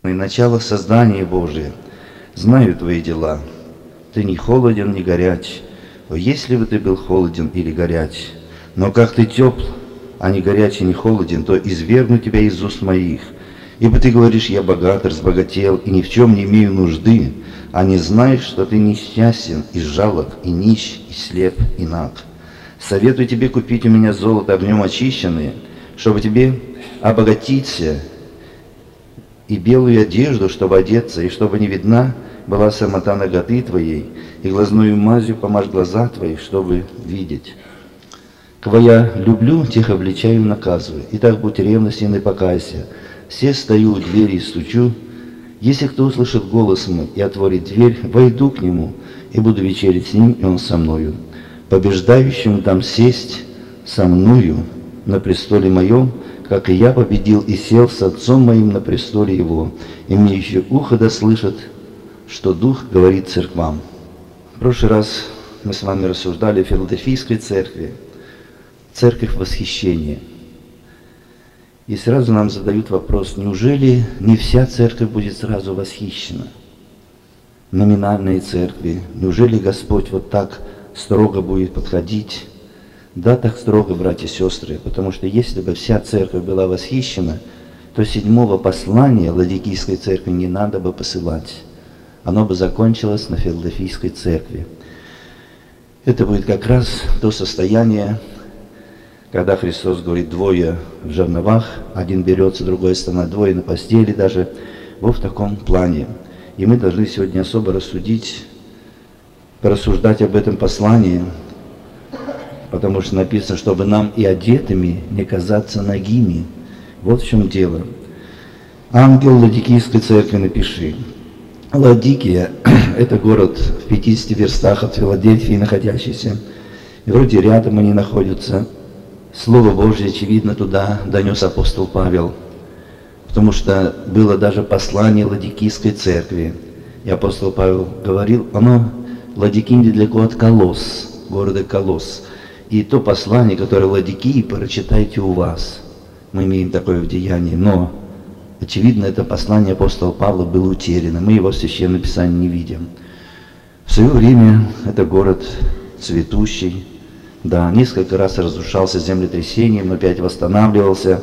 и начало создания Божия. Знаю твои дела. Ты не холоден, не горяч. О, если бы ты был холоден или горяч, но как ты тепл, а не горяч и не холоден, то извергну тебя из уст моих. Ибо ты говоришь, я богат, разбогател, и ни в чем не имею нужды, а не знаешь, что ты несчастен, и жалок, и нищ, и слеп, и наг. Советую тебе купить у меня золото огнем очищенное, чтобы тебе обогатиться, и белую одежду, чтобы одеться, и чтобы не видна была самота наготы твоей, и глазную мазью помажь глаза твои, чтобы видеть. Кого я люблю, тех обличаю и наказываю. Итак, будь ревностен и покайся. Все стою у двери и стучу. Если кто услышит голос мой и отворит дверь, войду к нему, и буду вечерить с ним, и он со мною. Побеждающим дам сесть со мною на престоле моем, как и я победил и сел с Отцом моим на престоле его. И мне еще ухо да слышит, что Дух говорит церквам. В прошлый раз мы с вами рассуждали о Филадельфийской церкви. Церковь восхищения. И сразу нам задают вопрос, неужели не вся церковь будет сразу восхищена? Номинальные церкви. Неужели Господь вот так строго будет подходить? Да, так строго, братья и сестры, потому что если бы вся церковь была восхищена, то 7-го послания Ладикийской церкви не надо бы посылать. Оно бы закончилось на Филадельфийской церкви. Это будет как раз то состояние, когда Христос говорит, 2 в жерновах, один берется, другой становится, 2 на постели даже, вот в таком плане. И мы должны сегодня особо порассуждать об этом послании, потому что написано, чтобы нам и одетыми не казаться нагими. Вот в чем дело. Ангел Ладикийской церкви напиши. Ладикия – это город в 50 верстах от Филадельфии находящийся. И вроде рядом они находятся. Слово Божье, очевидно, туда донес апостол Павел, потому что было даже послание Ладикийской церкви. И апостол Павел говорил, оно, Ладикия недалеко от Колосс, города Колосс. И то послание, которое Ладикии, прочитайте у вас. Мы имеем такое в Деянии, но, очевидно, это послание апостола Павла было утеряно. Мы его в Священном Писании не видим. В свое время это город цветущий. Да, несколько раз разрушался землетрясением, но опять восстанавливался.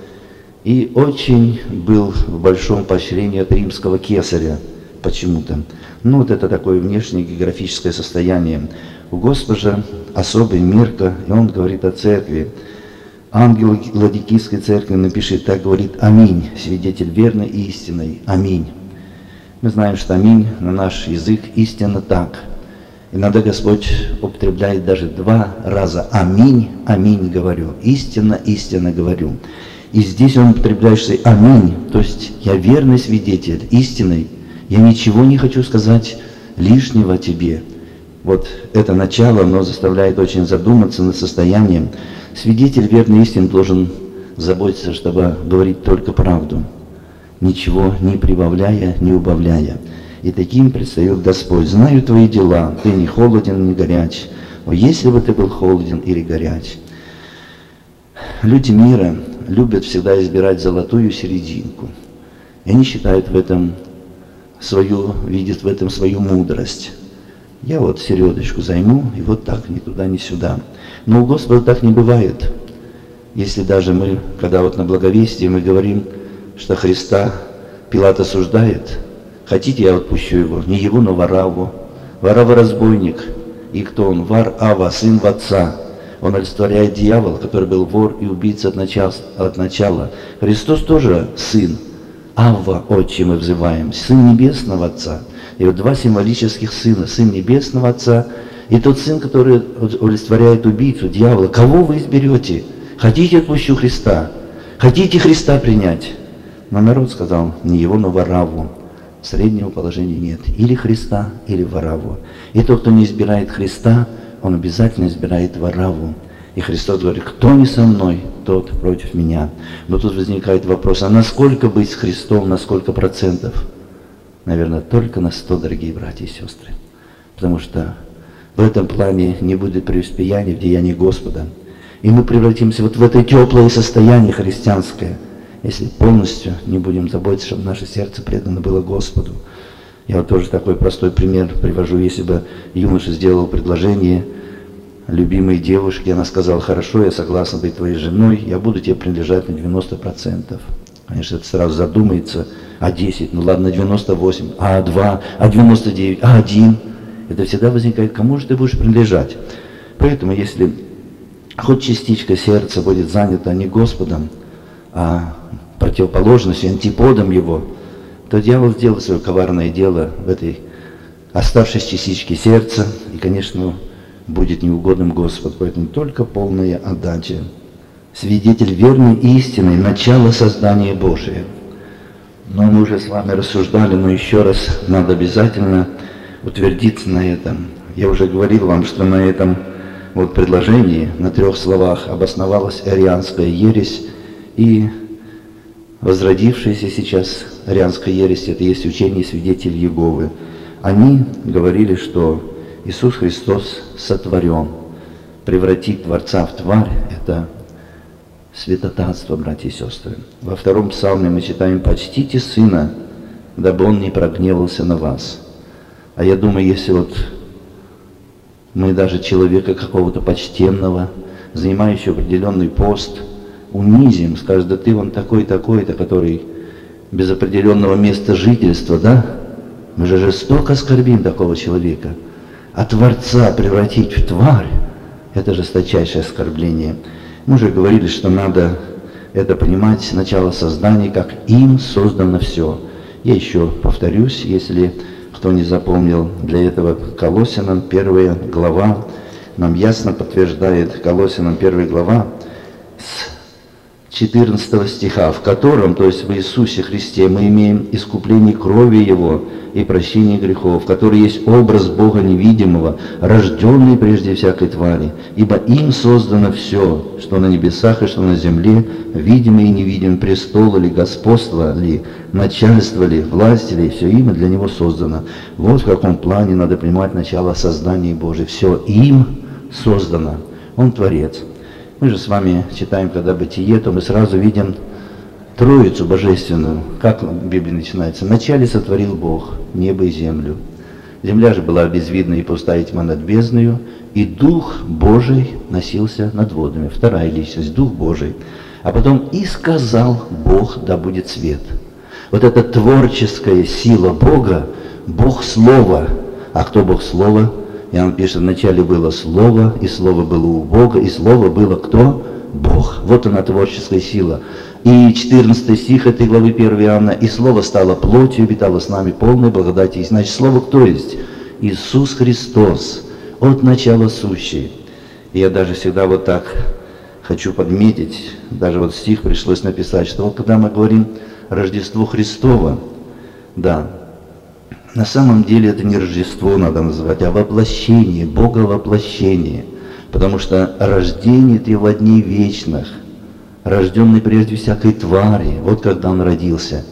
И очень был в большом поощрении от римского кесаря почему-то. Ну, вот это такое внешнее географическое состояние. У Господа особая мерка, и он говорит о церкви. Ангел Ладикийской церкви напишет, так говорит, аминь, свидетель верной и истинной, аминь. Мы знаем, что аминь на наш язык истинно так. Иногда Господь употребляет даже 2 раза аминь, аминь говорю, истинно, истинно говорю. И здесь он употребляет аминь, то есть я верный свидетель, истинный, я ничего не хочу сказать лишнего тебе. Вот это начало, оно заставляет очень задуматься над состоянием. Свидетель верной истины должен заботиться, чтобы говорить только правду, ничего не прибавляя, не убавляя. И таким предстает Господь. Знаю твои дела, ты не холоден, не горяч. О, если бы ты был холоден или горяч. Люди мира любят всегда избирать золотую серединку. И они считают видят в этом свою мудрость. Я вот середочку займу, и вот так, ни туда, ни сюда. Но у Господа так не бывает. Если даже мы, когда вот на благовестии мы говорим, что Христа Пилат осуждает, хотите, я отпущу его? Не его, но Вараву. Варава разбойник. И кто он? Вар-Ава, сын отца. Он олицетворяет дьявола, который был вор и убийца от начала. Христос тоже сын. Авва, отче мы взываем. Сын небесного Отца. И вот 2 символических сына. Сын небесного Отца и тот сын, который олицетворяет убийцу, дьявола. Кого вы изберете? Хотите, отпущу Христа? Хотите Христа принять? Но народ сказал, не его, но Вараву. Среднего положения нет. Или Христа, или Вараву. И тот, кто не избирает Христа, он обязательно избирает Вараву. И Христос говорит, кто не со мной, тот против меня. Но тут возникает вопрос, а насколько быть с Христом, на сколько процентов? Наверное, только на 100, дорогие братья и сестры. Потому что в этом плане не будет преуспеяния в деянии Господа. И мы превратимся вот в это теплое состояние христианское. если полностью не будем заботиться, чтобы наше сердце предано было Господу. Я вот тоже такой простой пример привожу. Если бы юноша сделал предложение любимой девушке, она сказала: хорошо, я согласна быть твоей женой, я буду тебе принадлежать на 90%. Конечно, это сразу задумается: а 10, ну ладно, 98, а 2, а 99, а 1. Это всегда возникает: кому же ты будешь принадлежать? Поэтому, если хоть частичка сердца будет занята не Господом, а противоположностью, антиподом Его, то дьявол сделает свое коварное дело в этой оставшейся частичке сердца, и, конечно, будет неугодным Господу. Поэтому только полная отдача. Свидетель верный и истинный, начало создания Божия. Но мы уже с вами рассуждали, но еще раз надо обязательно утвердиться на этом. Я уже говорил вам, что на этом вот предложении, на 3 словах обосновалась арианская ересь, и возродившаяся сейчас арианская ересь, это есть учение свидетелей Иеговы. Они говорили, что Иисус Христос сотворен. Превратить Творца в тварь – это святотатство, братья и сестры. Во 2 псалме мы читаем: «Почтите Сына, дабы Он не прогневался на вас». А я думаю, если вот мы даже человека какого-то почтенного, занимающего определенный пост, унизим, скажем: да ты вон такой-такой-то, который без определенного места жительства, да? Мы же жестоко оскорбим такого человека. А Творца превратить в тварь – это жесточайшее оскорбление. Мы уже говорили, что надо это понимать с начала создания, как им создано все. Я еще повторюсь, если кто не запомнил, для этого Колоссянам 1 глава нам ясно подтверждает, Колоссянам 1 глава с 14 стиха, в котором, то есть в Иисусе Христе, мы имеем искупление крови Его и прощение грехов, который есть образ Бога невидимого, рожденный прежде всякой твари, ибо им создано все, что на небесах и что на земле, видимое и невидимое, престол ли, господство ли, начальство ли, власть ли, все им и для Него создано. Вот в каком плане надо понимать начало создания Божия. Все им создано. Он Творец. Мы же с вами читаем, когда Бытие, то мы сразу видим Троицу Божественную. Как в Библии начинается? «Вначале сотворил Бог небо и землю. Земля же была безвидна и пустая, тьма над бездною, и Дух Божий носился над водами». Вторая личность, Дух Божий. А потом «И сказал Бог, да будет свет». Вот эта творческая сила Бога, Бог Слово. А кто Бог Слово? Иоанн пишет: вначале было Слово, и Слово было у Бога, и Слово было кто? Бог. Вот она, творческая сила. И 14 стих этой главы 1 Иоанна: «И Слово стало плотью, обитало с нами полной благодати». И значит, Слово кто есть? Иисус Христос, от начала сущий. И я даже всегда вот так хочу подметить, даже вот стих пришлось написать, что вот когда мы говорим Рождество Христово, да, на самом деле это не Рождество надо называть, а воплощение, Бога воплощение. Потому что рождение ты во дней вечных, рожденный прежде всякой твари, вот когда Он родился.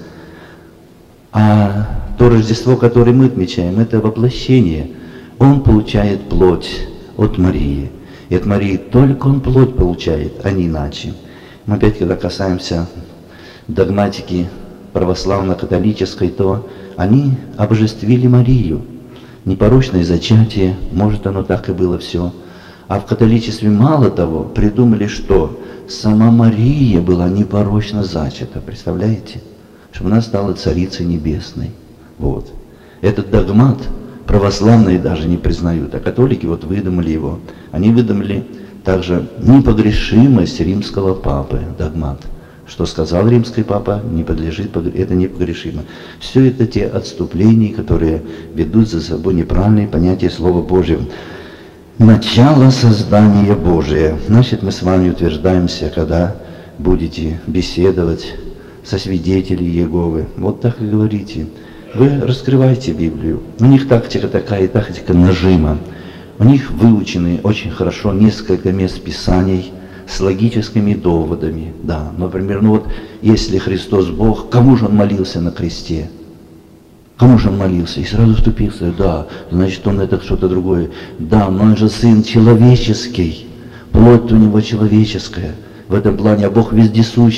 А то Рождество, которое мы отмечаем, это воплощение. Он получает плоть от Марии. И от Марии только Он плоть получает, а не иначе. Мы опять, когда касаемся догматики православно-католической, то они обожествили Марию. Непорочное зачатие, может, оно так и было все. А в католичестве мало того, придумали, что сама Мария была непорочно зачата. Представляете? Чтобы она стала Царицей Небесной. Вот. Этот догмат православные даже не признают, а католики вот выдумали его. Они выдумали также непогрешимость римского папы, догмат. Что сказал римский папа, не подлежит, это непогрешимо. Все это те отступления, которые ведут за собой неправильные понятия Слова Божьего. Начало создания Божия. Значит, мы с вами утверждаемся, когда будете беседовать со свидетелями Иеговы. Вот так и говорите. Вы раскрываете Библию. У них тактика такая, тактика нажима. У них выучены очень хорошо несколько мест Писаний с логическими доводами. Да, например, ну вот, если Христос Бог, кому же Он молился на кресте? Кому же Он молился? И сразу вступился: да, значит, Он это что-то другое. Да, но Он же Сын человеческий, плоть у Него человеческая. В этом плане, а Бог вездесущий.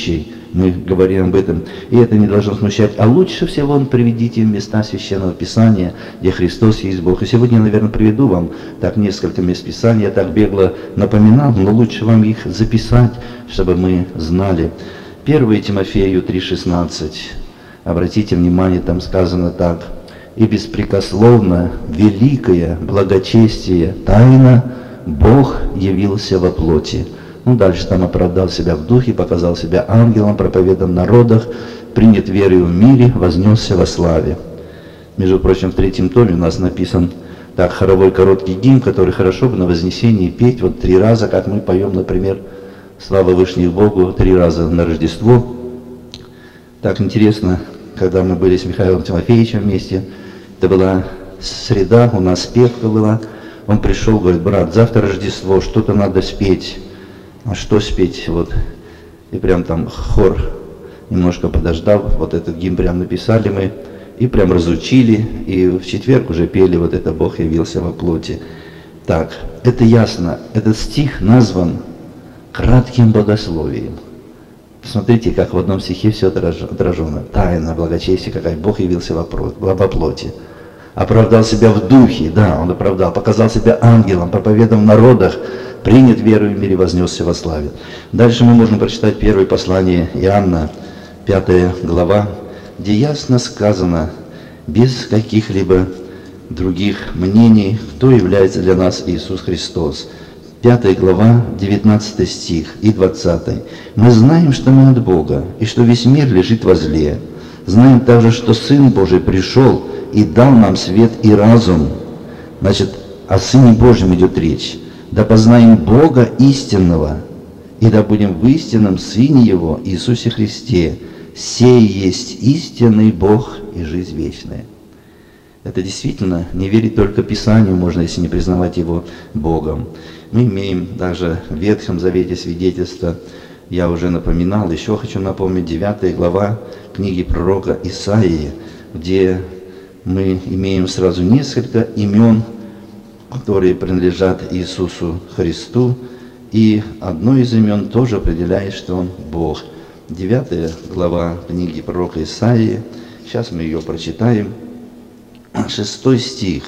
мы говорим об этом, и это не должно смущать. А лучше всего приведите в места Священного Писания, где Христос есть Бог. И сегодня я, наверное, приведу вам так несколько мест Писания, я так бегло напоминал, но лучше вам их записать, чтобы мы знали. 1 Тимофею 3,16. Обратите внимание, там сказано так. «И беспрекословно великое благочестие тайна Бог явился во плоти». Ну, дальше там оправдал себя в духе, показал себя ангелом, проповедан в народах, принят верою в мире, вознесся во славе. Между прочим, в 3 томе у нас написан так хоровой короткий гимн, который хорошо бы на Вознесении петь вот 3 раза, как мы поем, например, «Слава Вышних Богу» 3 раза на Рождество. Так интересно, когда мы были с Михаилом Тимофеевичем вместе, это была среда, у нас певка была, он пришел, говорит: брат, завтра Рождество, что-то надо спеть. А что спеть? Вот. И прям там хор немножко подождал, вот этот гимн прям написали мы, и прям разучили, и в четверг уже пели вот это «Бог явился во плоти». Так, это ясно, этот стих назван кратким богословием. Посмотрите, как в одном стихе все отражено. Тайна, благочестие, какая Бог явился во плоти. Оправдал себя в духе, да, он оправдал, показал себя ангелом, проповедовал в народах, принят верою в мире, вознесся во славе. Дальше мы можем прочитать первое послание Иоанна, 5 глава, где ясно сказано, без каких-либо других мнений, кто является для нас Иисус Христос. 5 глава, 19 стих и 20. «Мы знаем, что мы от Бога, и что весь мир лежит во зле. Знаем также, что Сын Божий пришел и дал нам свет и разум». Значит, о Сыне Божьем идет речь. «Да познаем Бога истинного, и да будем в истинном Сыне Его, Иисусе Христе. Сей есть истинный Бог и жизнь вечная». Это действительно не верить только Писанию можно, если не признавать Его Богом. Мы имеем даже в Ветхом Завете свидетельство, я уже напоминал, еще хочу напомнить, 9 глава книги пророка Исаии, где мы имеем сразу несколько имен, которые принадлежат Иисусу Христу, и одно из имен тоже определяет, что Он Бог. 9 глава книги пророка Исаии, сейчас мы ее прочитаем, 6 стих.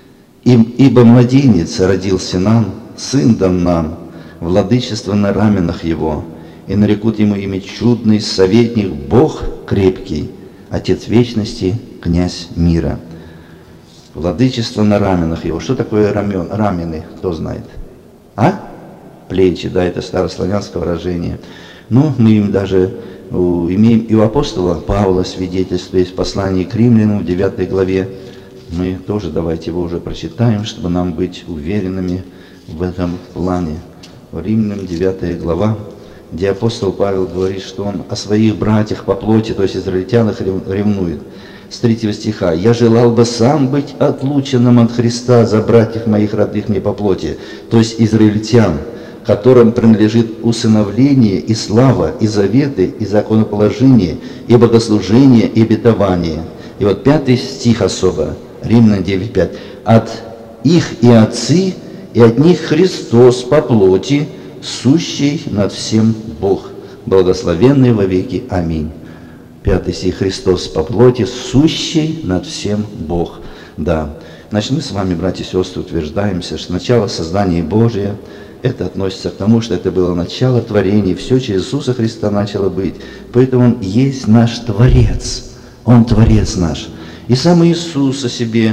«Ибо младенец родился нам, сын дан нам, владычество на раменах его, и нарекут ему имя чудный, советник, Бог крепкий, Отец вечности, князь мира». Владычество на раменах его. Что такое рамены? Кто знает? А? Плечи, да, это старославянское выражение. Но мы им даже имеем и у апостола Павла свидетельство есть в послании к римлянам в 9 главе. Мы тоже давайте его уже прочитаем, чтобы нам быть уверенными в этом плане. В Римлянам 9 глава, где апостол Павел говорит, что он о своих братьях по плоти, то есть израильтянах, ревнует. С 3 стиха. «Я желал бы сам быть отлученным от Христа за братьев моих родных мне по плоти», то есть израильтян, которым принадлежит усыновление и слава, и заветы, и законоположение, и богослужение, и обетование. И вот 5 стих особо, Римлянам 9:5. «От их и отцы, и от них Христос по плоти, сущий над всем Бог, благословенный во веки. Аминь». 5 стих. «Христос по плоти, сущий над всем Бог». Да. Значит, мы с вами, братья и сестры, утверждаемся, что начало создания Божия, это относится к тому, что это было начало творения, все через Иисуса Христа начало быть. Поэтому Он есть наш Творец, Он Творец наш. И сам Иисус о себе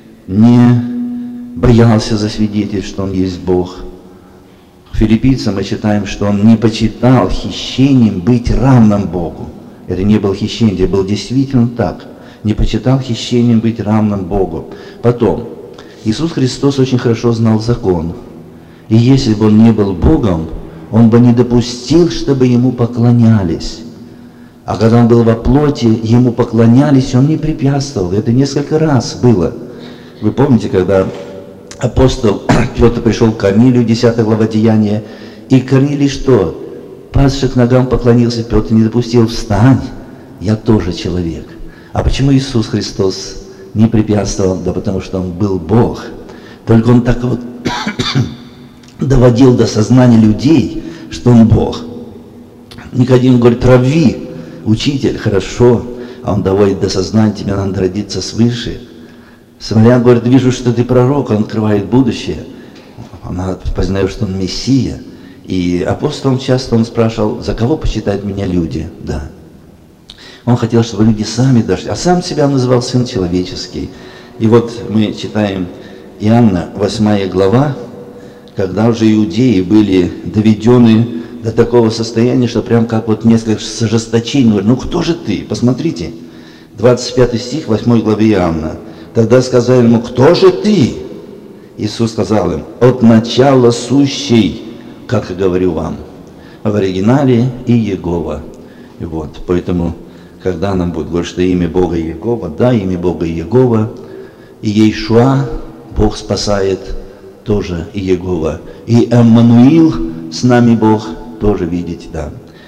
не боялся засвидетельствовать, что Он есть Бог. В Филиппийцам мы читаем, что Он не почитал хищением быть равным Богу. Это не было хищение, это было действительно так. Не почитал хищением быть равным Богу. Потом, Иисус Христос очень хорошо знал закон. И если бы Он не был Богом, Он бы не допустил, чтобы Ему поклонялись. А когда Он был во плоти, Ему поклонялись, Он не препятствовал. Это несколько раз было. Вы помните, когда апостол Петр пришел к Корнилию, 10 глава Деяния, и Корнилий что? Падший к ногам поклонился, Петр не допустил: «Встань, я тоже человек». А почему Иисус Христос не препятствовал? Да потому что Он был Бог. Только Он так вот доводил до сознания людей, что Он Бог. Никодим говорит: рави, учитель, хорошо. А он доводит до сознания: тебе надо родиться свыше. Самарян говорит: вижу, что ты пророк, он открывает будущее. Она познает, что он Мессия. И апостолом часто он спрашивал: за кого почитают меня люди? Да. Он хотел, чтобы люди сами дошли, а сам себя называл Сын Человеческий. И вот мы читаем Иоанна, 8 глава, когда уже иудеи были доведены до такого состояния, что прям как вот несколько с ожесточением говорят: ну кто же ты? Посмотрите, 25 стих 8 главы Иоанна. Тогда сказали ему: кто же ты? Иисус сказал им: от начала сущий, как и говорю вам. В оригинале и Иегова. И вот, поэтому, когда нам будет говорить, что имя Бога Иегова, да, имя Бога Иегова, и Иешуа, Бог спасает, тоже Иегова. И Эммануил, с нами Бог, тоже видите, да.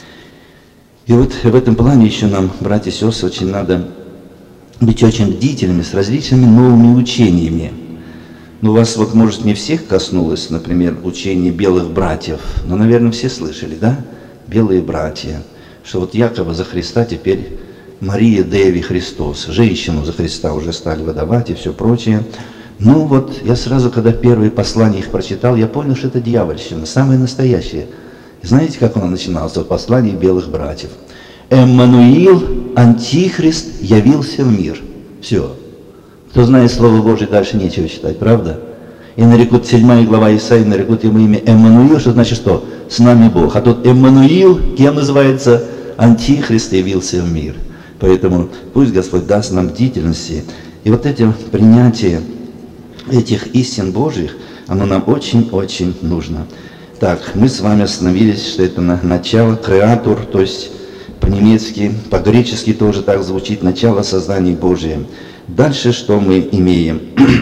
И вот в этом плане еще нам, братья и сестры, очень надо быть очень бдительными с различными новыми учениями. Ну, вас вот, может, не всех коснулось, например, учение белых братьев, но, наверное, все слышали, да? Белые братья, что вот якобы за Христа теперь Мария Деви Христос, женщину за Христа уже стали выдавать и все прочее. Ну вот, я сразу, когда первые послания их прочитал, я понял, что это дьявольщина, самое настоящее. И знаете, как оно начиналось? Вот послание белых братьев. Эммануил, Антихрист, явился в мир. Все. Кто знает Слово Божие, дальше нечего читать, правда? И нарекут 7 глава Исаии, нарекут ему имя Эммануил, что значит что? С нами Бог. А тот Эммануил, кем называется? Антихрист явился в мир. Поэтому пусть Господь даст нам бдительности. И вот это принятие этих истин Божьих, оно нам очень-очень нужно. Так, мы с вами остановились, что это начало, креатор, то есть по-немецки, по-гречески тоже так звучит, начало создания Божия. Дальше что мы имеем?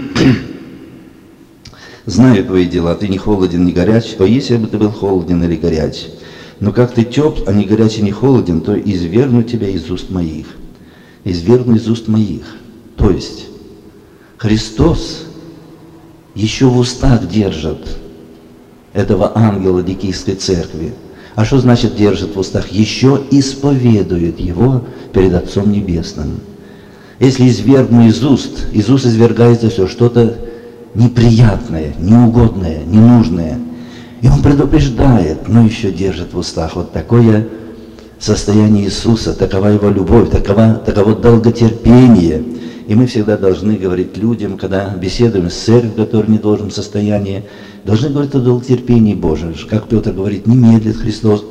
Знаю твои дела, ты не холоден, не горяч. О, если бы ты был холоден или горяч. Но как ты тепл, а не горяч и не холоден, то извергну тебя из уст моих. Извергну из уст моих. То есть Христос еще в устах держит этого ангела Дикийской церкви. А что значит держит в устах? Еще исповедует его перед Отцом Небесным. Если извергну из уст извергается все, что-то неприятное, неугодное, ненужное. И он предупреждает, но еще держит в устах. Вот такое состояние Иисуса, такова его любовь, таково долготерпение. И мы всегда должны говорить людям, когда беседуем с церковью, которая в недолжном состоянии, должны говорить о долготерпении Божьем. Как Петр говорит, не медлит Христос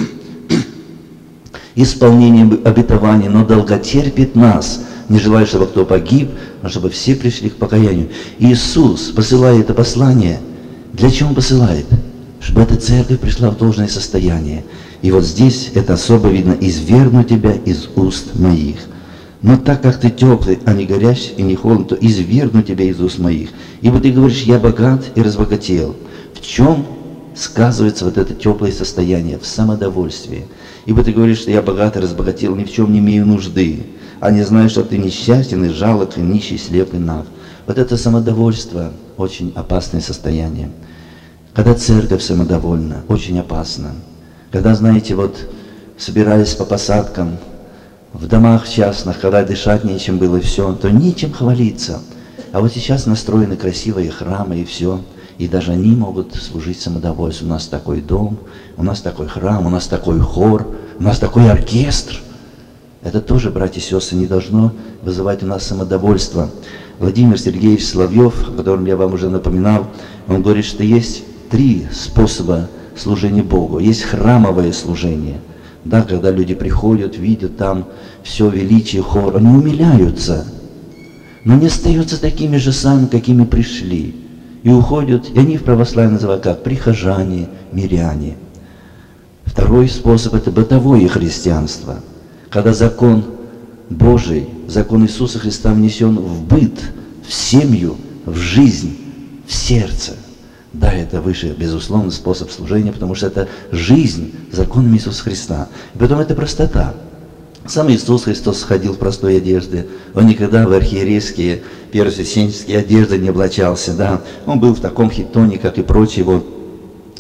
исполнением обетований, но долготерпит нас, не желая, чтобы кто погиб, но чтобы все пришли к покаянию. Иисус посылает это послание. Для чего Он посылает? Чтобы эта церковь пришла в должное состояние. И вот здесь это особо видно: извергну тебя из уст моих. Но так как ты теплый, а не горящий и не холодный, то извергну тебя из уст моих. Ибо ты говоришь: я богат и разбогател. В чем сказывается вот это теплое состояние? В самодовольствии. Ибо ты говоришь, что я богат и разбогател, ни в чем не имею нужды. А не знаешь, что ты несчастен и жалок, и нищий, слеп и наг. Вот это самодовольство – очень опасное состояние. Когда церковь самодовольна, очень опасно. Когда, знаете, вот собирались по посадкам, в домах частных, когда дышать нечем было и все, то нечем хвалиться. А вот сейчас настроены красивые храмы и все. И даже они могут служить самодовольству. У нас такой дом, у нас такой храм, у нас такой хор, у нас такой оркестр. Это тоже, братья и сестры, не должно вызывать у нас самодовольство. Владимир Сергеевич Соловьев, о котором я вам уже напоминал, он говорит, что есть 3 способа служения Богу. Есть храмовое служение. Да, когда люди приходят, видят там все величие хора, они умиляются, но не остаются такими же самыми, какими пришли. И уходят, и они в православии называют как? Прихожане, миряне. Второй способ – это бытовое христианство. Когда закон Божий, закон Иисуса Христа внесен в быт, в семью, в жизнь, в сердце. Да, это выше, безусловно, способ служения, потому что это жизнь законом Иисуса Христа. И потом это простота. Сам Иисус Христос ходил в простой одежде. Он никогда в архиерейские, первосвященнические одежды не облачался. Да. Он был в таком хитоне, как и прочие его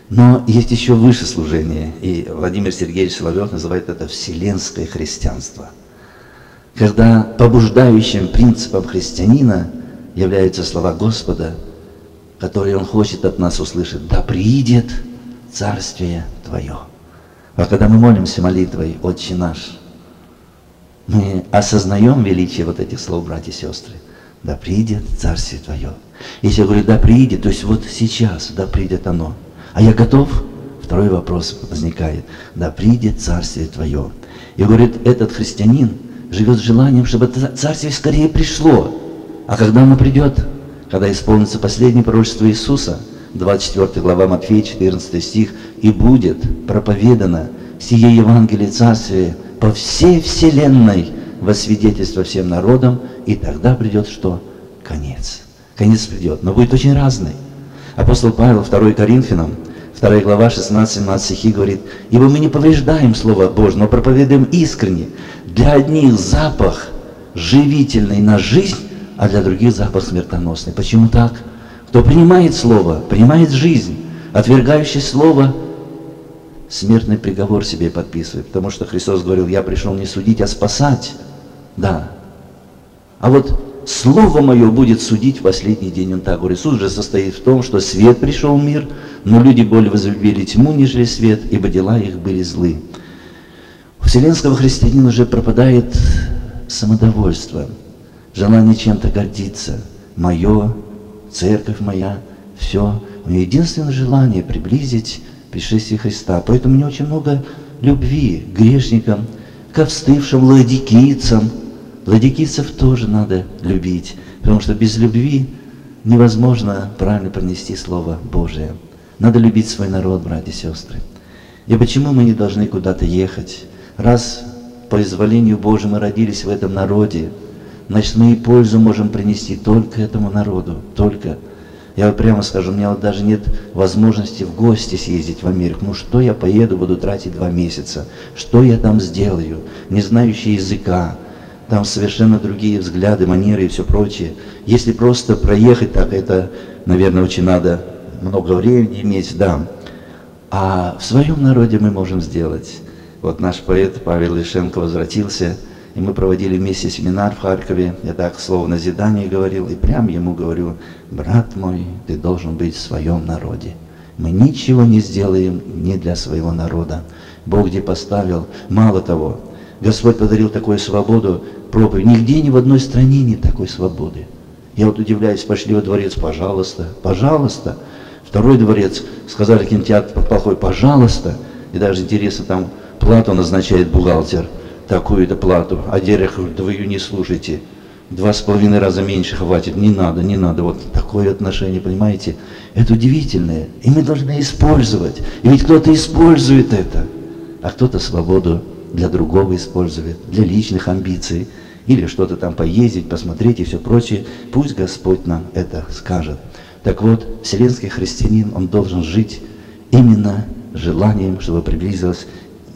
Но есть еще выше служение, и Владимир Сергеевич Соловьев называет это вселенское христианство. Когда побуждающим принципом христианина являются слова Господа, которые Он хочет от нас услышать: «Да приидет Царствие Твое». А когда мы молимся молитвой «Отче наш», мы осознаем величие вот этих слов, братья и сестры. «Да приидет Царствие Твое». Если я говорю «да приидет», то есть вот сейчас, да приидет оно. А я готов? Второй вопрос возникает. «Да приидет Царствие Твое». И говорит, этот христианин живет с желанием, чтобы это Царствие скорее пришло. А когда оно придет? Когда исполнится последнее пророчество Иисуса, 24 глава Матфея, 14 стих, «И будет проповедано сие Евангелие Царствия по всей вселенной во свидетельство всем народам, и тогда придет что? Конец». Конец придет, но будет очень разный. Апостол Павел, 2 Коринфянам, 2 глава, 16-17 стихи говорит: «Ибо мы не повреждаем Слово Божие, но проповедуем искренне. Для одних запах живительный на жизнь, а для других запах смертоносный». Почему так? Кто принимает Слово, принимает жизнь. Отвергающий Слово, смертный приговор себе подписывает. Потому что Христос говорил: «Я пришел не судить, а спасать». Да. А вот Слово Мое будет судить в последний день. Он так говорит. Суд же состоит в том, что свет пришел в мир, но люди более возлюбили тьму, нежели свет, ибо дела их были злы. У вселенского христианина уже пропадает самодовольство, желание чем-то гордиться. Мое, церковь моя, все. У меня единственное желание приблизить пришествие Христа. Поэтому у меня очень много любви к грешникам, к встывшим ладикийцам. Ладикийцев тоже надо любить, потому что без любви невозможно правильно пронести Слово Божие. Надо любить свой народ, братья и сестры. И почему мы не должны куда-то ехать? Раз по изволению Божьему мы родились в этом народе, значит, мы и пользу можем принести только этому народу, только. Я вот прямо скажу, у меня вот даже нет возможности в гости съездить в Америку. Ну что я поеду, буду тратить 2 месяца? Что я там сделаю? Не знающий языка, там совершенно другие взгляды, манеры и все прочее. Если просто проехать так, это, наверное, очень надо много времени иметь, да. А в своем народе мы можем сделать. Вот наш поэт Павел Лишенко возвратился, и мы проводили вместе семинар в Харькове. Я так слово назидание говорил, и прям ему говорю: брат мой, ты должен быть в своем народе. Мы ничего не сделаем не для своего народа. Бог где поставил, мало того, Господь подарил такую свободу проповеди. Нигде, ни в одной стране нет такой свободы. Я вот удивляюсь, пошли во дворец, пожалуйста, пожалуйста. Второй дворец, сказали, кинотеатр плохой, пожалуйста. И даже интересно, там плату назначает бухгалтер, такую-то плату. А директор говорит: да вы ее не слушайте, 2,5 раза меньше хватит, не надо, не надо. Вот такое отношение, понимаете? Это удивительное. И мы должны использовать. И ведь кто-то использует это, а кто-то свободу для другого использует, для личных амбиций, или что-то там поездить, посмотреть и все прочее. Пусть Господь нам это скажет. Так вот, вселенский христианин, он должен жить именно желанием, чтобы приблизился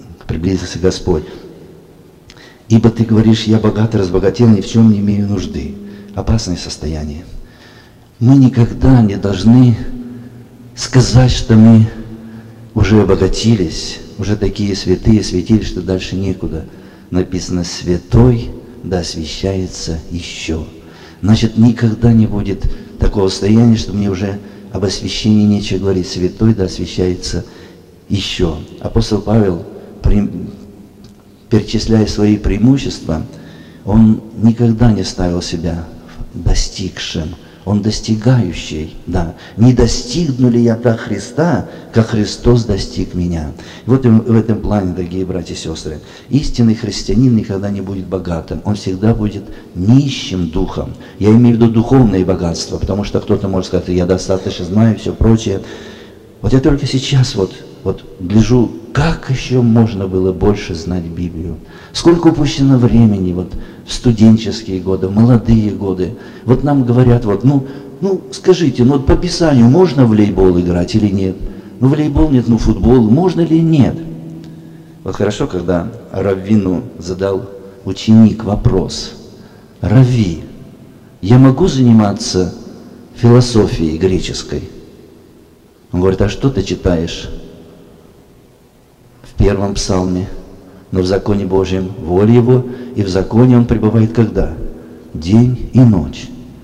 Господь. Ибо ты говоришь: я богат, разбогател, ни в чем не имею нужды. Опасное состояние. Мы никогда не должны сказать, что мы уже обогатились, уже такие святые, святились, что дальше некуда. Написано: святой да освящается еще. Значит, никогда не будет такого состояния, что мне уже об освящении нечего говорить. Святой да освящается еще. Апостол Павел, перечисляя свои преимущества, он никогда не ставил себя достигшим. Он достигающий, да. Не достигну ли я так Христа, как Христос достиг меня? Вот в этом плане, дорогие братья и сестры, истинный христианин никогда не будет богатым. Он всегда будет нищим духом. Я имею в виду духовное богатство, потому что кто-то может сказать: я достаточно знаю, все прочее. Вот я только сейчас вот гляжу, как еще можно было больше знать Библию. Сколько упущено времени вот в студенческие годы, в молодые годы. Вот нам говорят, вот, ну скажите, вот по Писанию можно в волейбол играть или нет? Ну волейбол нет, футбол, можно или нет? Вот хорошо, когда раввину задал ученик вопрос: Равви, я могу заниматься философией греческой? Он говорит, а что ты читаешь в первом псалме? Но в законе Божьем воля его, и в законе он пребывает когда? День и ночь.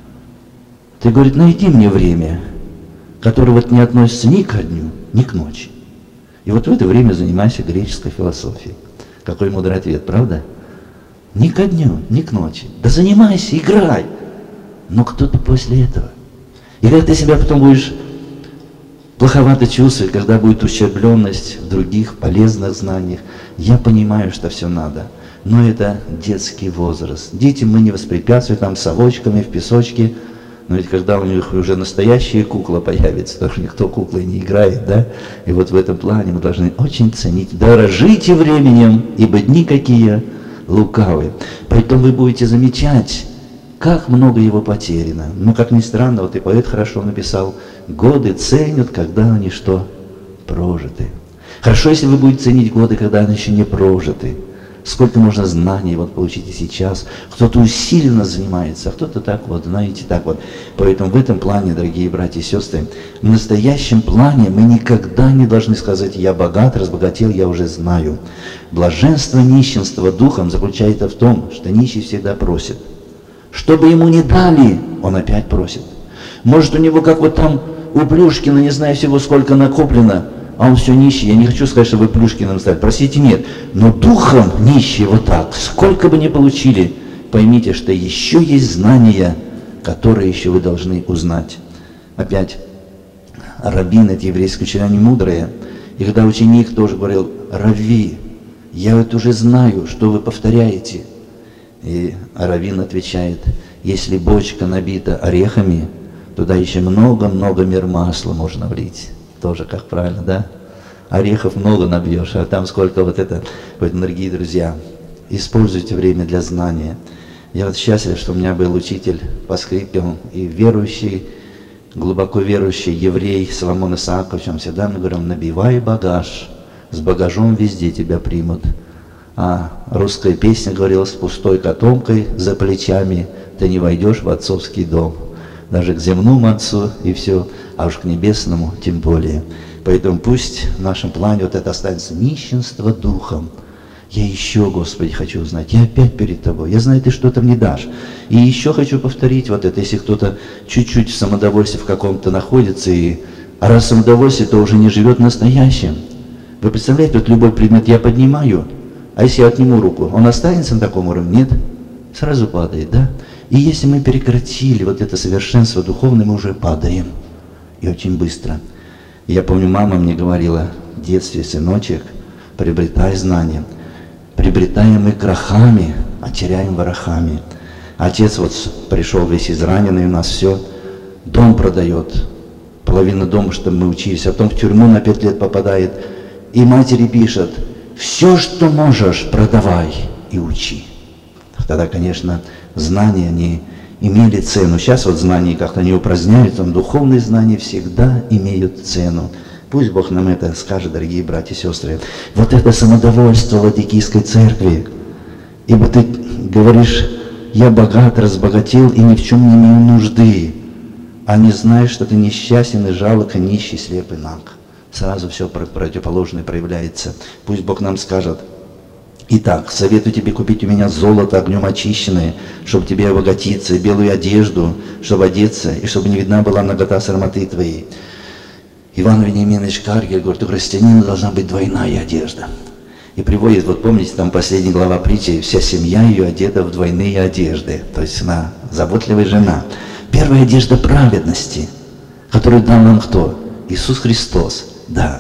Ты, говорит, найди мне время, которое вот не относится ни ко дню, ни к ночи. И вот в это время занимайся греческой философией. Какой мудрый ответ, правда? Ни ко дню, ни к ночи. Да занимайся, играй. Но кто-то после этого. И когда ты себя потом будешь плоховато чувствовать, когда будет ущербленность в других полезных знаниях, я понимаю, что все надо. Но это детский возраст. Детям мы не воспрепятствуем там совочками в песочке. Но ведь когда у них уже настоящая кукла появится, то что никто куклой не играет, да? И вот в этом плане мы должны очень ценить. Дорожите временем, ибо дни какие лукавые. Поэтому вы будете замечать, как много его потеряно. Но, как ни странно, вот и поэт хорошо написал, годы ценят, когда они что? Прожиты. Хорошо, если вы будете ценить годы, когда они еще не прожиты. Сколько можно знаний вот получить и сейчас. Кто-то усиленно занимается, а кто-то так вот, знаете, так вот. Поэтому в этом плане, дорогие братья и сестры, в настоящем плане мы никогда не должны сказать, я богат, разбогател, я уже знаю. Блаженство нищенства духом заключается в том, что нищий всегда просит. Чтобы ему не дали, он опять просит. Может, у него, как вот там у Плюшкина, не знаю всего сколько накоплено, а он все нищий. Я не хочу сказать, что вы Плюшкиным стали. Простите, нет. Но духом нищий вот так. Сколько бы ни получили, поймите, что еще есть знания, которые еще вы должны узнать. Опять, раввин, эти еврейские учителя мудрые. И когда ученик тоже говорил, Рави, я вот уже знаю, что вы повторяете. И раввин отвечает, если бочка набита орехами, туда еще много-много мер масла можно влить. Тоже как правильно, да? Орехов много набьешь, а там сколько вот это. Поэтому, дорогие друзья, используйте время для знания. Я вот счастлив, что у меня был учитель по скрипке, и верующий, глубоко верующий еврей Соломон Исаакович. Он всегда мне говорил, набивай багаж, с багажом везде тебя примут. А русская песня говорила, с пустой котомкой за плечами ты не войдешь в отцовский дом. Даже к земному Отцу и все, а уж к небесному тем более. Поэтому пусть в нашем плане вот это останется нищенство духом. Я еще, Господи, хочу узнать, я опять перед Тобой, я знаю, Ты что-то мне дашь. И еще хочу повторить вот это, если кто-то чуть-чуть в самодовольстве в каком-то находится, а раз самодовольствие, то уже не живет настоящим. Вы представляете, вот любой предмет я поднимаю, а если я отниму руку, он останется на таком уровне? Нет? Сразу падает, да? И если мы прекратили вот это совершенство духовное, мы уже падаем. И очень быстро. Я помню, мама мне говорила в детстве, сыночек, приобретай знания. Приобретаем мы крахами, а теряем ворохами. Отец вот пришел весь израненный, у нас все, дом продает. Половина дома, чтобы мы учились, а потом в тюрьму на 5 лет попадает. И матери пишет, все, что можешь, продавай и учи. Тогда, конечно, знания не имели цену. Сейчас вот знания как-то не упраздняются, но духовные знания всегда имеют цену. Пусть Бог нам это скажет, дорогие братья и сестры. Вот это самодовольство Ладикийской церкви. Ибо ты говоришь, я богат, разбогател и ни в чем не имею нужды. А не знаешь, что ты несчастен и жалок, и нищий, слепый, наг. Сразу все противоположное проявляется. Пусть Бог нам скажет. Итак, советую тебе купить у меня золото огнем очищенное, чтобы тебе обогатиться, и белую одежду, чтобы одеться, и чтобы не видна была нагота срамоты твоей. Иван Вениаминович Каргель говорит, у христианина должна быть двойная одежда. И приводит, вот помните, там последняя глава притчи, вся семья ее одета в двойные одежды. То есть она заботливая жена. Первая одежда праведности, которую дал нам кто? Иисус Христос. Да.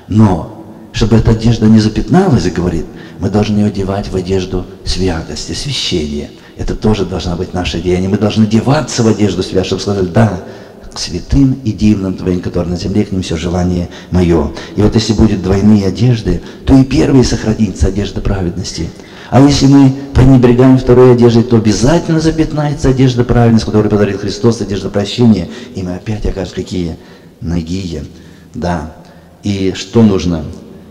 Но, чтобы эта одежда не запятналась, говорит, мы должны ее одевать в одежду святости, священия. Это тоже должна быть наше деяние. Мы должны одеваться в одежду святости, чтобы сказать, да, к святым и дивным Твоим, которые на земле, к ним все желание мое. И вот если будет двойные одежды, то и первые сохранится одежда праведности. А если мы пренебрегаем второй одеждой, то обязательно запятнается одежда праведности, которую подарил Христос, одежда прощения. И мы опять окажем какие? Нагие. Да. И что нужно?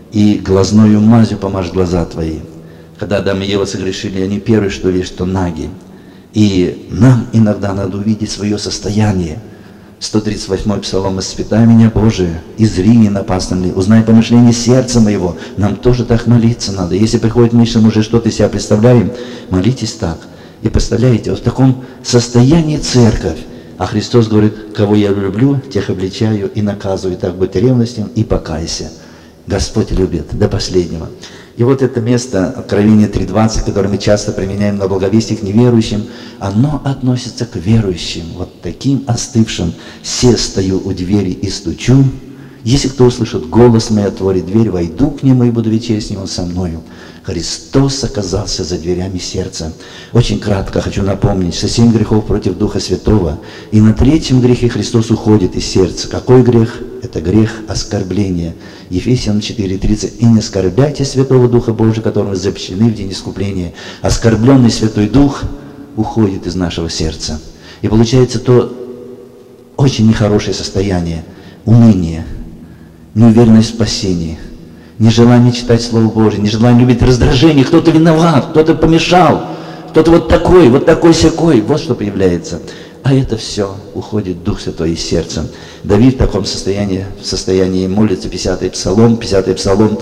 И глазною мазью помажь глаза твои. Когда Адам и Ева согрешили, они первые, что видят, что наги. И нам иногда надо увидеть свое состояние. 138-й псалом: «Испытай меня, Боже, и зри напрасно ли, узнай помышление сердца моего». Нам тоже так молиться надо. Если приходит мысль, уже что-то из себя представляем, молитесь так. И представляете, вот в таком состоянии церковь. А Христос говорит: кого я люблю, тех обличаю и наказываю. Так будь ревностен и покайся. Господь любит до последнего. И вот это место, Откровение 3:20, которое мы часто применяем на благовестие к неверующим, оно относится к верующим, вот таким остывшим. «Се стою у двери и стучу. Если кто услышит голос мой, отворит дверь, войду к нему и буду вечерять с ним со мною». Христос оказался за дверями сердца. Очень кратко хочу напомнить, что 7 грехов против Духа Святого. И на 3-м грехе Христос уходит из сердца. Какой грех? Это грех оскорбления. Ефесянам 4:30. «И не оскорбляйте Святого Духа Божия, которым вы запечатлены в день искупления». Оскорбленный Святой Дух уходит из нашего сердца. И получается то очень нехорошее состояние. Уныние, неуверенность в спасении, нежелание читать Слово Божие, нежелание любить, раздражение. Кто-то виноват, кто-то помешал, кто-то вот такой-сякой. Вот что появляется. А это все уходит Дух Святой из сердца. Давид в таком состоянии молится, 50-й псалом.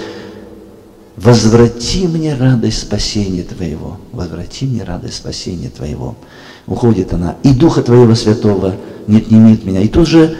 «Возврати мне радость спасения Твоего». Возврати мне радость спасения Твоего. Уходит она. «И Духа Твоего Святого не отнимет меня». И тут же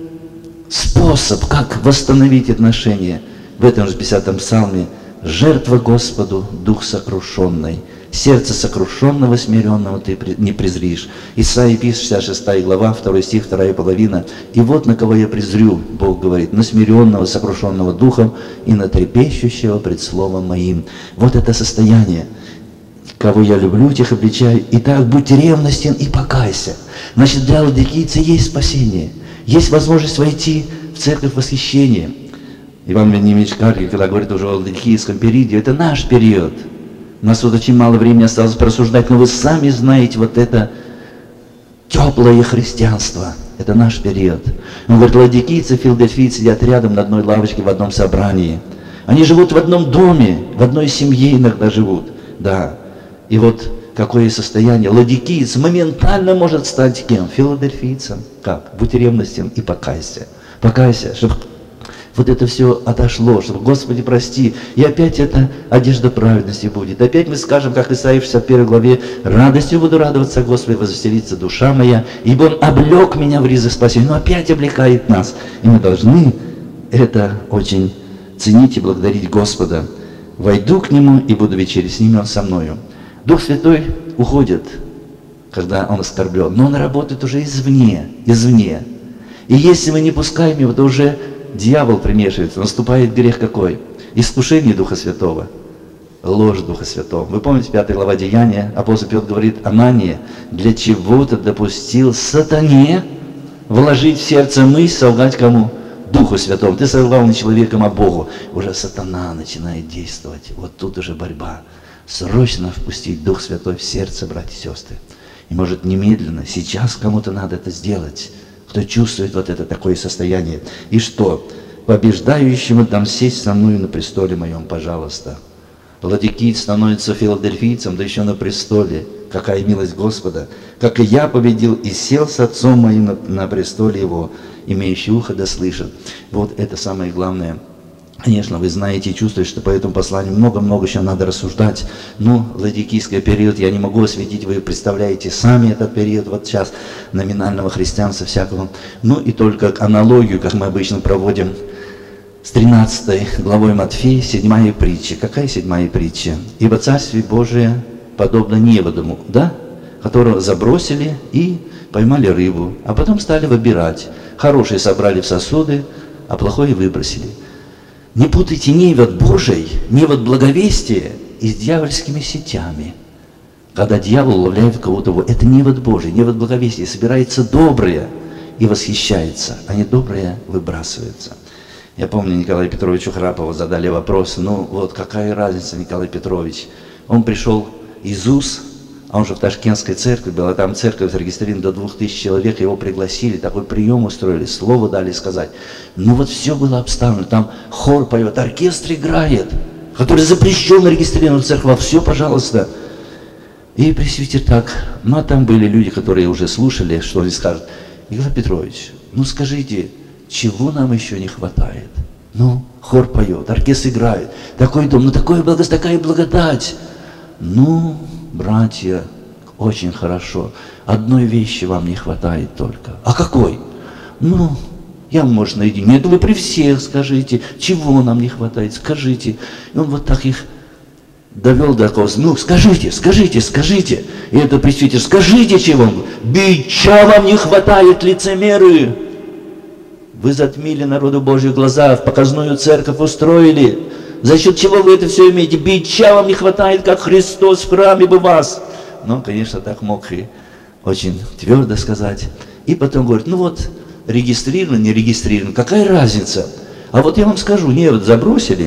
способ, как восстановить отношения. В этом же 50-м псалме: «Жертва Господу, дух сокрушенный, сердце сокрушенного, смиренного ты не презришь». Исайя пишет, 66 глава, 2 стих, 2 половина. «И вот на кого я презрю, Бог говорит, на смиренного, сокрушенного духом и на трепещущего пред словом моим». Вот это состояние. «Кого я люблю, тех обличаю. Итак, будь ревностен и покайся». Значит, для ладикийца есть спасение, есть возможность войти в церковь восхищения. Иван Вениаминович Каргин, когда говорит уже о ладикийском периоде, это наш период. У нас вот очень мало времени осталось порассуждать, но вы сами знаете вот это теплое христианство. Это наш период. Он говорит, ладикийцы, филадельфийцы сидят рядом на одной лавочке в одном собрании. Они живут в одном доме, в одной семье иногда живут. Да. И вот какое состояние. Ладикиец моментально может стать кем? Филадельфийцем. Как? Будь ревностен и покайся. Покайся, чтобы вот это все отошло, чтобы, Господи, прости. И опять это одежда праведности будет. Опять мы скажем, как Исаия в 61 главе: «Радостью буду радоваться, Господи, возвеселится душа моя, ибо Он облег меня в ризы спасения». Но опять облекает нас. И мы должны это очень ценить и благодарить Господа. «Войду к Нему и буду вечерять с Ним, Он со мною». Дух Святой уходит, когда Он оскорблен, но Он работает уже извне. И если мы не пускаем Его, то уже дьявол примешивается, наступает грех какой? Искушение Духа Святого, ложь Духа Святого. Вы помните 5 глава Деяния, апостол Петр говорит: «Анания, для чего ты допустил сатане вложить в сердце мысль солгать кому? Духу Святому. Ты солгал не человеком, а Богу». Уже сатана начинает действовать. Вот тут уже борьба. Срочно впустить Дух Святой в сердце, братья и сестры. И может немедленно, сейчас кому-то надо это сделать, кто чувствует вот это такое состояние. И что? «Побеждающему дам сесть со мной на престоле моем», пожалуйста. Ладикиец становится филадельфийцем, да еще на престоле. Какая милость Господа! «Как и я победил и сел с отцом моим на престоле его, имеющий ухо да слышит». Вот это самое главное. Конечно, вы знаете и чувствуете, что по этому посланию много-много еще надо рассуждать. Но ладикийский период я не могу осветить, вы представляете сами этот период, вот сейчас, номинального христианства всякого. Ну и только аналогию, как мы обычно проводим, с 13 главой Матфея, 7 притча. Какая 7 притча? «Ибо Царствие Божие подобно неводому, да? Которого забросили и поймали рыбу, а потом стали выбирать. Хорошие собрали в сосуды, а плохое выбросили». Не путайте невод Божий, невод благовестия и с дьявольскими сетями. Когда дьявол ловляет кого-то, это невод Божий, невод благовестия. Собирается доброе и восхищается, а недоброе выбрасывается. Я помню, Николаю Петровичу Храпову задали вопрос: ну вот какая разница, Николай Петрович? Он пришел из УЗ, а он же в Ташкентской церкви был, а там церковь зарегистрирована до 2000 человек, его пригласили, такой прием устроили, слово дали сказать. Ну вот все было обставлено, там хор поет, оркестр играет, который запрещен регистрирован в церкви, все, пожалуйста. И пресвитер так, ну а там были люди, которые уже слушали, что они скажут: Николай Петрович, Ну скажите, чего нам еще не хватает? Ну, хор поет, оркестр играет, такой дом, ну такая благодать. Ну, братья, очень хорошо. Одной вещи вам не хватает только. А какой? Ну, я, может, наедине. Нет, вы при всех скажите, чего нам не хватает, скажите. И он вот так их довел до такого, ну, скажите. И этот пресвитер, скажите, чего? Бича вам не хватает, лицемеры. Вы затмили народу Божью глаза, в показную церковь устроили. За счет чего вы это все имеете? Бича вам не хватает, как Христос в храме бы вас. Ну, конечно, так мог и очень твердо сказать. И потом говорит, ну вот, регистрирован, не регистрирован, какая разница? А вот я вам скажу, невод забросили,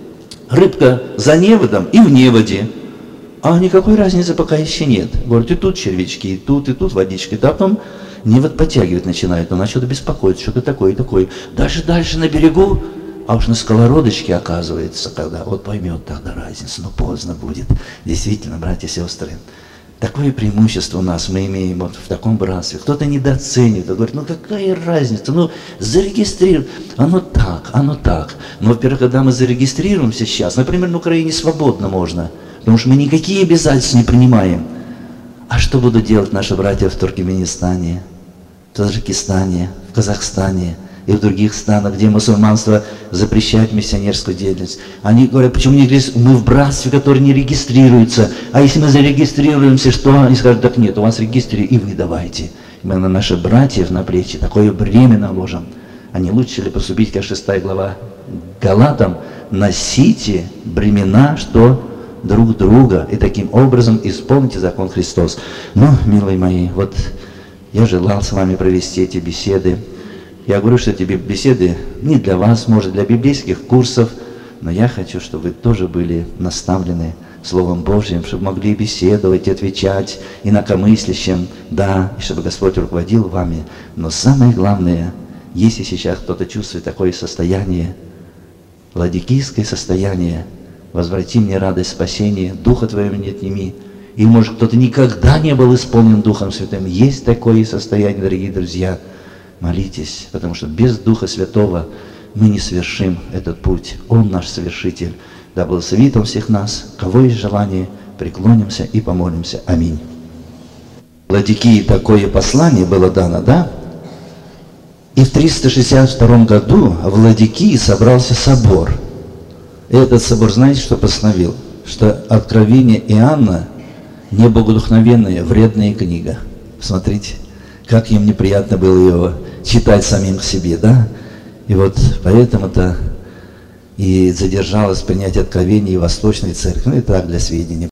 рыбка за неводом и в неводе. А никакой разницы пока еще нет. Говорит, и тут червячки, и тут водичка. И потом невод подтягивать начинает, он начал беспокоиться, что-то такое и такое. Дальше на берегу, а уж на сковородочке, оказывается, когда вот поймет тогда разницу, но поздно будет. Действительно, братья и сестры, такое преимущество у нас мы имеем вот в таком братстве. Кто-то недооценивает, говорит, ну какая разница, ну зарегистрируем. Оно так. Но, во-первых, когда мы зарегистрируемся сейчас, например, на Украине свободно можно, потому что мы никакие обязательства не принимаем. А что будут делать наши братья в Туркменистане, в Таджикистане, в Казахстане и в других странах, где мусульманство запрещает миссионерскую деятельность? Они говорят, почему не регистрируются? Мы в братстве, которое не регистрируется. А если мы зарегистрируемся, что? Они скажут, так нет, у вас регистре, и вы давайте. Мы на наших братьев на плечи такое бремя наложим. А не лучше ли поступить, как 6 глава Галатам, носите бремена, что друг друга, и таким образом исполните закон Христос. Ну, милые мои, вот я желал с вами провести эти беседы. Я говорю, что эти беседы не для вас, может, для библейских курсов, но я хочу, чтобы вы тоже были наставлены Словом Божьим, чтобы могли беседовать и отвечать инакомыслящим, да, и чтобы Господь руководил вами. Но самое главное, если сейчас кто-то чувствует такое состояние, ладикийское состояние, возврати мне радость спасения, Духа Твоего не отними. Или, может, кто-то никогда не был исполнен Духом Святым. Есть такое состояние, дорогие друзья. Молитесь, потому что без Духа Святого мы не совершим этот путь. Он наш совершитель. Да благословит Он всех нас. Кого есть желание, преклонимся и помолимся. Аминь. Ладикии такое послание было дано, да? И в 362 году в Ладикии собрался собор. И этот собор, знаете, что постановил? Что Откровение Иоанна небогодухновенная, вредная книга. Смотрите, как им неприятно было его читать самим к себе, да? И вот поэтому-то и задержалось принятие откровений Восточной Церкви. Ну и так, для сведения.